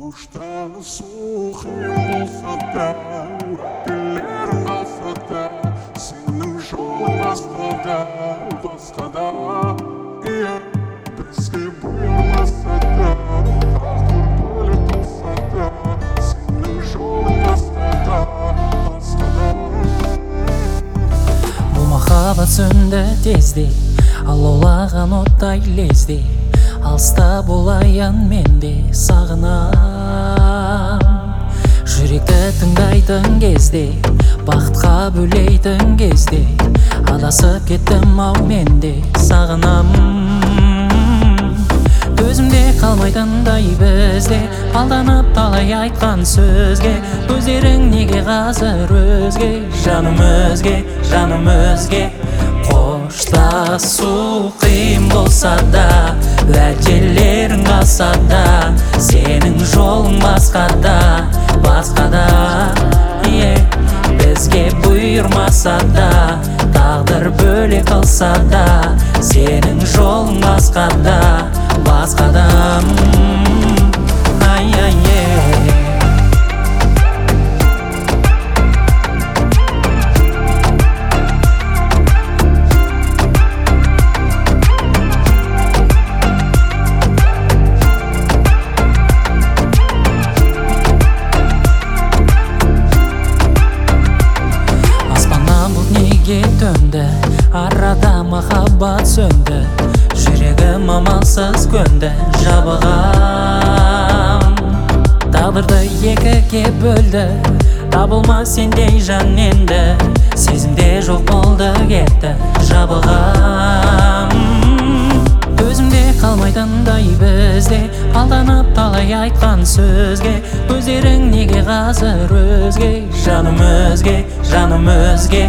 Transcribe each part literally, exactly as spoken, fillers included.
Tanışу қиын болса да, тілерің қалса да, сенің жолың басқада, басқада. Иә, бізге бұйырмаса да, тағдыр бөлек болса да, сенің жолың басқада, басқада. Бұл махаббат сөнді тезде, алаулаған оттай лезде. Алыста болайын менде сағынам. Жүректі тыңдайтын кезде, бақытқа бөлейтін кезде, адасып кеттім ау менде сағынам. Төзімде қалмайтындай бізде, алданып талай айтқан сөзге, көздерің неге қазір өзге, жаным өзге, жаным өзге. Қоштасу қиын болса да, уәделерің қалса да, сенің жолың басқада, басқада. Е, бізге бұйырмаса да, тағдыр бөлек қалса да, сенің жолың басқада, басқада. Ай-ай-е. Төнді, арада махаббат сөнді, жүрегім амалсыз көнді, жабығам. Тағдырды екіге бөлді, табылмас сендей жан енді, сезімде жоқ болды кетті, жабығам. Төзімде қалмайтындай бізде, алданып талай айтқан сөзге, көздерің неге қазір өзге, жаным өзге, жаным өзге.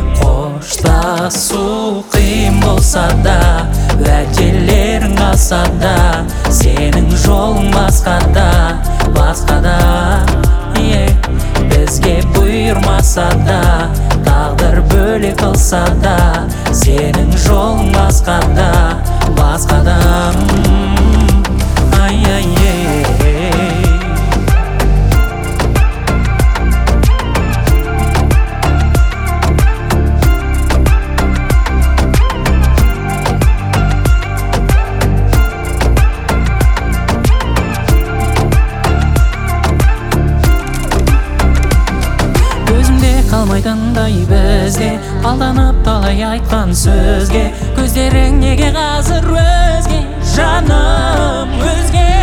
Қоштасу қиын болса да, уәделерің қалса да, сенің жолың басқада, басқада. Е, бізге бұйырмаса да, тағдыр бөлек қалса да, сенің жолың басқада, басқада. Ай-ай-е. Қалмайтындай бізде, алданып талай айтқан сөзге, көздерің неге қазір өзге, жаным өзге.